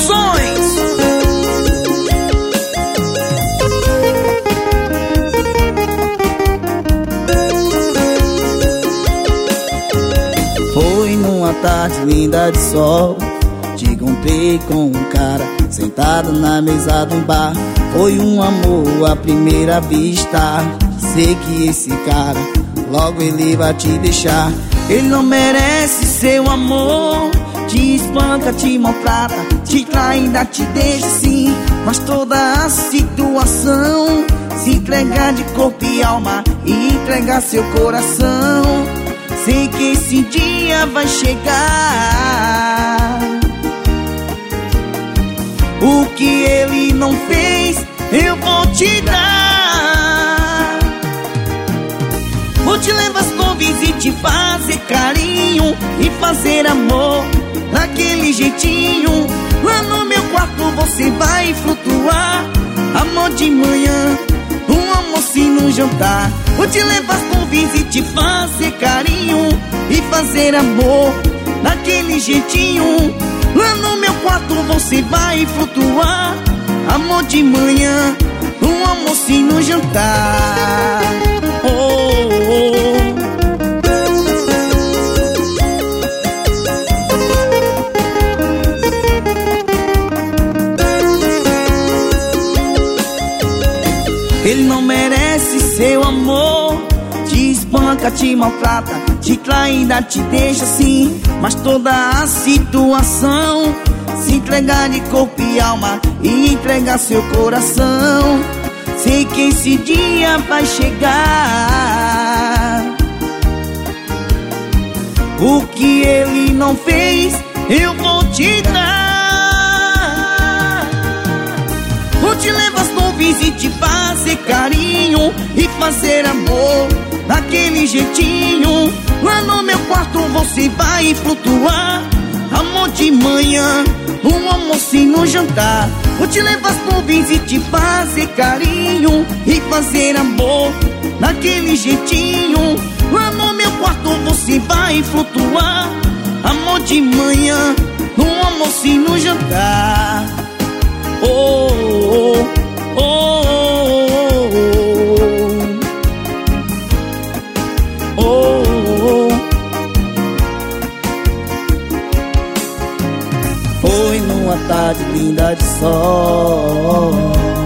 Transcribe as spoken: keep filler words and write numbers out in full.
Produções. Foi numa tarde linda de sol, te encontrei com um cara sentado na mesa de um bar. Foi um amor à primeira vista. Sei que esse cara logo ele vai te deixar. Ele não merece seu amor. Te espanca, te maltrata, te trai, ainda te deixa assim. Mas toda a situação, se entregar de corpo e alma e entregar seu coração. Sei que esse dia vai chegar. O que ele não fez, eu vou te dar. Vou te levar às couves e te fazer carinho e fazer amor daquele jeitinho. Lá no meu quarto você vai flutuar. Amor de manhã, um almoço e no jantar. Vou te levar às couves e te fazer carinho e fazer amor daquele jeitinho. Lá no meu quarto você vai flutuar. Amor de manhã, um almoço e no jantar. Oh, oh, Ele não merece seu amor. Te espanca, te maltrata, te trai, ainda te deixa assim. Mas toda a situação, se entregar de corpo e alma e entregar seu coração. Sei que esse dia vai chegar. O que ele não fez, eu vou te dar. Vou te levar às couves e te fazer carinho e fazer amor daquele jeitinho. Lá no meu quarto você vai flutuar. Amor de manhã, um almoço e no jantar. Vou te levar às couves e te fazer carinho e fazer amor daquele jeitinho. Lá no meu quarto você vai flutuar. Amor de manhã, no almoço e no jantar. Oh, oh, oh, oh, oh, oh. Foi numa tarde linda de sol,